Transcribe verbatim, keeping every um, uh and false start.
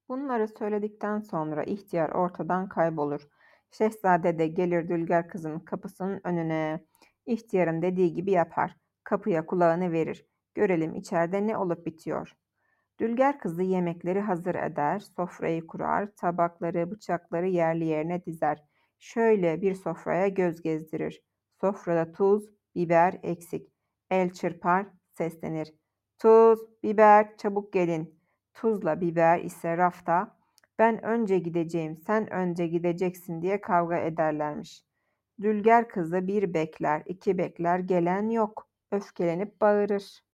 Bunları söyledikten sonra ihtiyar ortadan kaybolur. Şehzade de gelir Dülger kızın kapısının önüne. İhtiyarın dediği gibi yapar. Kapıya kulağını verir. Görelim içeride ne olup bitiyor. Dülger kızı yemekleri hazır eder, sofrayı kurar, tabakları, bıçakları yerli yerine dizer. Şöyle bir sofraya göz gezdirir. Sofrada tuz, biber eksik. El çırpar, seslenir. Tuz, biber, çabuk gelin. Tuzla biber ise rafta. Ben önce gideceğim, sen önce gideceksin diye kavga ederlermiş. Dülger kızı bir bekler, iki bekler, gelen yok. Öfkelenip bağırır.